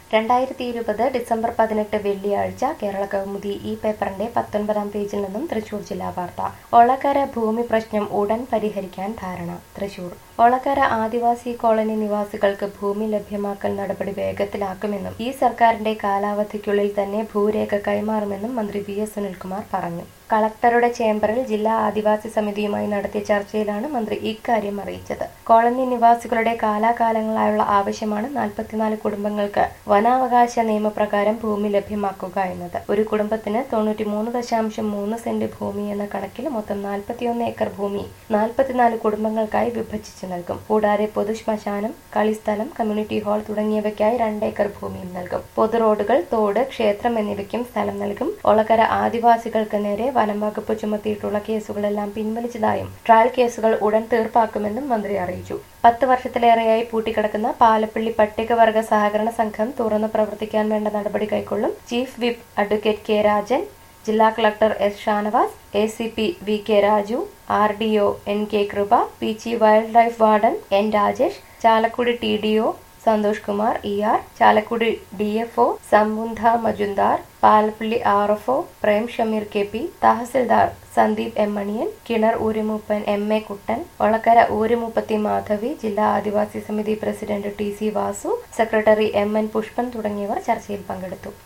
2020 December 18 വെള്ളിയാഴ്ച കേരള കൗമുദി ഈ പേപ്പറിന്റെ 19-ാം പേജിൽ നിന്നും തൃശൂർ ജില്ലാ വാർത്ത. ഒളകര ഭൂമി പ്രശ്നം ഉടൻ പരിഹരിക്കാൻ ധാരണ. തൃശൂർ ഒളകര ആദിവാസി കോളനി നിവാസികൾക്ക് ഭൂമി ലഭ്യമാക്കൽ നടപടി വേഗത്തിലാക്കുമെന്നും ഈ സർക്കാരിന്റെ കാലാവധിക്കുള്ളിൽ തന്നെ ഭൂരേഖ കൈമാറുമെന്നും മന്ത്രി വി.എസ്. സുനിൽകുമാർ പറഞ്ഞു. കളക്ടറുടെ ചേംബറിൽ ജില്ലാ ആദിവാസി സമിതിയുമായി നടത്തിയ ചർച്ചയിലാണ് മന്ത്രി ഇക്കാര്യം അറിയിച്ചത്. കോളനി നിവാസികളുടെ കാലാകാലങ്ങളായുള്ള ആവശ്യമാണ് 44 കുടുംബങ്ങൾക്ക് വനാവകാശ നിയമപ്രകാരം ഭൂമി ലഭ്യമാക്കുക എന്നത്. ഒരു കുടുംബത്തിന് 93.3 സെന്റ് ഭൂമി എന്ന കണക്കിൽ മൊത്തം 41 ഏക്കർ ഭൂമി 44 കുടുംബങ്ങൾക്കായി വിഭജിച്ചു നൽകും. കൂടാതെ പൊതു ശ്മശാനം, കളിസ്ഥലം, കമ്മ്യൂണിറ്റി ഹാൾ തുടങ്ങിയവയ്ക്കായി 2 ഏക്കർ ഭൂമിയും നൽകും. പൊതു റോഡുകൾ, തോട്, ക്ഷേത്രം എന്നിവയ്ക്കും സ്ഥലം നൽകും. ഒളകര ആദിവാസികൾക്ക് നേരെ വനം വകുപ്പ് ചുമത്തിയിട്ടുള്ള കേസുകളെല്ലാം പിൻവലിച്ചതായും ട്രയൽ കേസുകൾ ഉടൻ തീർപ്പാക്കുമെന്നും മന്ത്രി അറിയിച്ചു. 10 വർഷത്തിലേറെയായി പൂട്ടിക്കിടക്കുന്ന പാലപ്പള്ളി പട്ടികവർഗ സഹകരണ സംഘം തുറന്നു പ്രവർത്തിക്കാൻ വേണ്ട നടപടി കൈക്കൊള്ളും. Chief whip advocate K Rajan, ജില്ലാ collector S Shanavas, ACP VK Raju, RDO NK Kripa, PG wildlife warden N Rajesh, Chalakudy TDO Santhosh Kumar ER, Chalakudy DFO Samundha Majumdar, Palappilly RFO Prem Shameer KP, തഹസിൽദാർ സന്ദീപ് M മണിയൻ, കിണർ ഊരുമൂപ്പൻ MA കുട്ടൻ, ഒളക്കര ഊരുമൂപ്പത്തി മാധവി, ജില്ലാ ആദിവാസി സമിതി president TC Vasu, secretary MN Pushpan തുടങ്ങിയവർ ചർച്ചയിൽ പങ്കെടുത്തു.